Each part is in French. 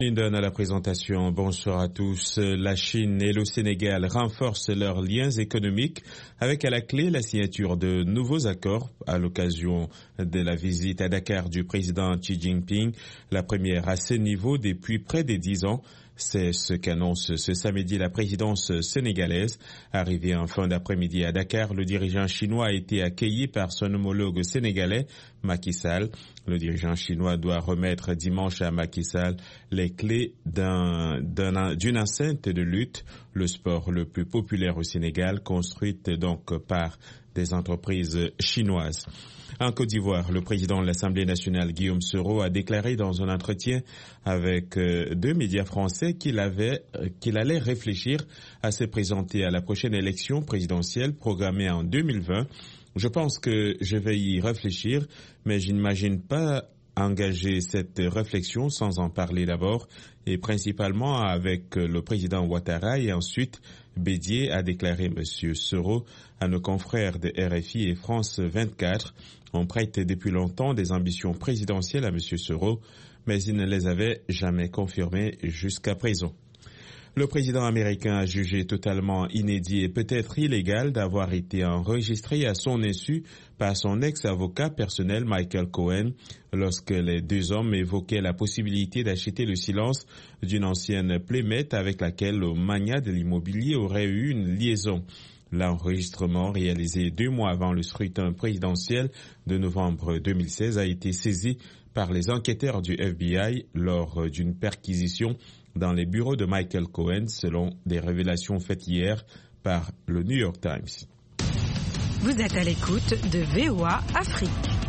Linden à la présentation. Bonsoir à tous. La Chine et le Sénégal renforcent leurs liens économiques avec à la clé la signature de nouveaux accords à l'occasion de la visite à Dakar du président Xi Jinping, la première à ce niveau depuis près de 10 ans. C'est ce qu'annonce ce samedi la présidence sénégalaise. Arrivé en fin d'après-midi à Dakar, le dirigeant chinois a été accueilli par son homologue sénégalais, Macky Sall. Le dirigeant chinois doit remettre dimanche à Macky Sall les clés d'une enceinte de lutte, le sport le plus populaire au Sénégal, construite donc par des entreprises chinoises. En Côte d'Ivoire, le président de l'Assemblée nationale, Guillaume Soro, a déclaré dans un entretien avec deux médias français qu'il allait réfléchir à se présenter à la prochaine élection présidentielle programmée en 2020. Je pense que je vais y réfléchir, mais je n'imagine pas engager cette réflexion sans en parler d'abord, et principalement avec le président Ouattara, et ensuite Bédier, a déclaré M. Soro à nos confrères de RFI et France 24. On prête depuis longtemps des ambitions présidentielles à M. Soro, mais il ne les avait jamais confirmées jusqu'à présent. Le président américain a jugé totalement inédit et peut-être illégal d'avoir été enregistré à son insu par son ex-avocat personnel Michael Cohen lorsque les deux hommes évoquaient la possibilité d'acheter le silence d'une ancienne playmate avec laquelle le magnat de l'immobilier aurait eu une liaison. L'enregistrement réalisé 2 mois avant le scrutin présidentiel de novembre 2016 a été saisi par les enquêteurs du FBI lors d'une perquisition dans les bureaux de Michael Cohen, selon des révélations faites hier par le New York Times. Vous êtes à l'écoute de VOA Afrique.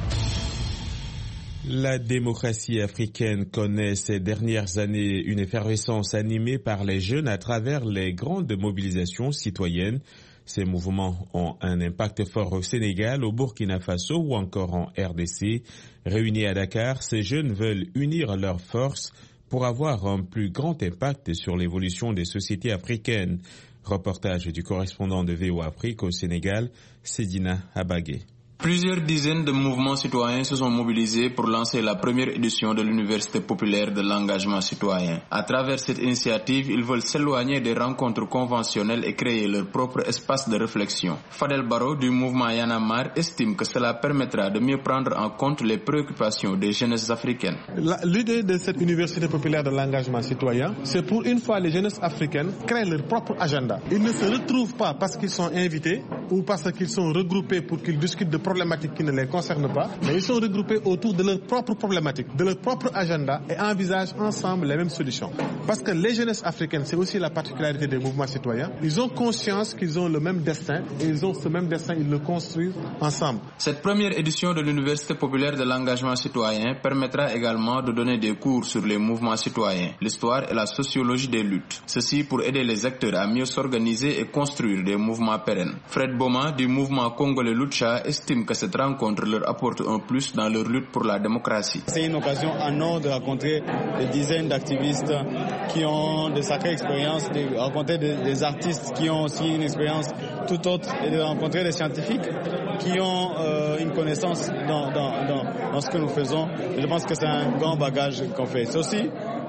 La démocratie africaine connaît ces dernières années une effervescence animée par les jeunes à travers les grandes mobilisations citoyennes. Ces mouvements ont un impact fort au Sénégal, au Burkina Faso ou encore en RDC. Réunis à Dakar, ces jeunes veulent unir leurs forces pour avoir un plus grand impact sur l'évolution des sociétés africaines. Reportage du correspondant de VOA Afrique au Sénégal, Sedina Abagé. Plusieurs dizaines de mouvements citoyens se sont mobilisés pour lancer la première édition de l'Université populaire de l'engagement citoyen. À travers cette initiative, ils veulent s'éloigner des rencontres conventionnelles et créer leur propre espace de réflexion. Fadel Barro du mouvement Y en a marre estime que cela permettra de mieux prendre en compte les préoccupations des jeunesses africaines. L'idée de cette Université populaire de l'engagement citoyen, c'est pour une fois les jeunesses africaines créent leur propre agenda. Ils ne se retrouvent pas parce qu'ils sont invités ou parce qu'ils sont regroupés pour qu'ils discutent de problématiques qui ne les concernent pas, mais ils sont regroupés autour de leur propre problématique, de leur propre agenda et envisagent ensemble les mêmes solutions. Parce que les jeunesses africaines, c'est aussi la particularité des mouvements citoyens, ils ont conscience qu'ils ont le même destin et ils ont ce même destin, ils le construisent ensemble. Cette première édition de l'Université populaire de l'engagement citoyen permettra également de donner des cours sur les mouvements citoyens, l'histoire et la sociologie des luttes. Ceci pour aider les acteurs à mieux s'organiser et construire des mouvements pérennes. Fred Boma du mouvement congolais Lucha estime que cette rencontre leur apporte un plus dans leur lutte pour la démocratie. C'est une occasion en or de rencontrer des dizaines d'activistes qui ont de sacrées expériences, de rencontrer des artistes qui ont aussi une expérience tout autre et de rencontrer des scientifiques qui ont une connaissance dans ce que nous faisons. Je pense que c'est un grand bagage qu'on fait. C'est aussi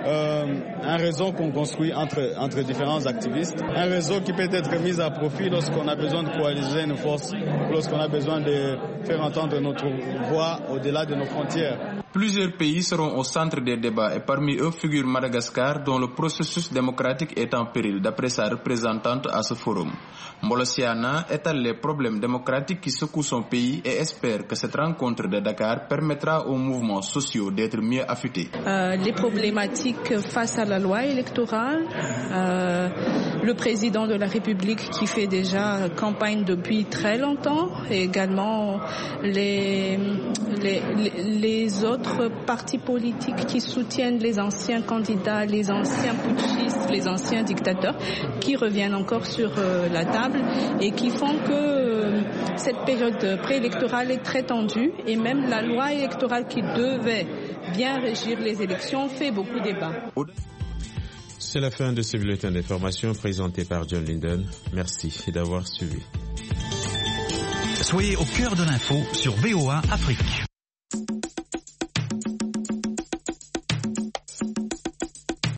un réseau qu'on construit entre différents activistes, un réseau qui peut être mis à profit lorsqu'on a besoin de coaliser nos forces, lorsqu'on a besoin de faire entendre notre voix au-delà de nos frontières. Plusieurs pays seront au centre des débats et parmi eux figure Madagascar dont le processus démocratique est en péril d'après sa représentante à ce forum. Molosiana étale les problèmes démocratiques qui secouent son pays et espère que cette rencontre de Dakar permettra aux mouvements sociaux d'être mieux affûtés. Les problématiques face à la loi électorale, le président de la République qui fait déjà campagne depuis très longtemps et également les autres partis politiques qui soutiennent les anciens candidats, les anciens putschistes, les anciens dictateurs qui reviennent encore sur la table et qui font que cette période préélectorale est très tendue et même la loi électorale qui devait bien régir les élections fait beaucoup débat. C'est la fin de ce bulletin d'information présenté par John Linden. Merci d'avoir suivi. Soyez au cœur de l'info sur VOA Afrique.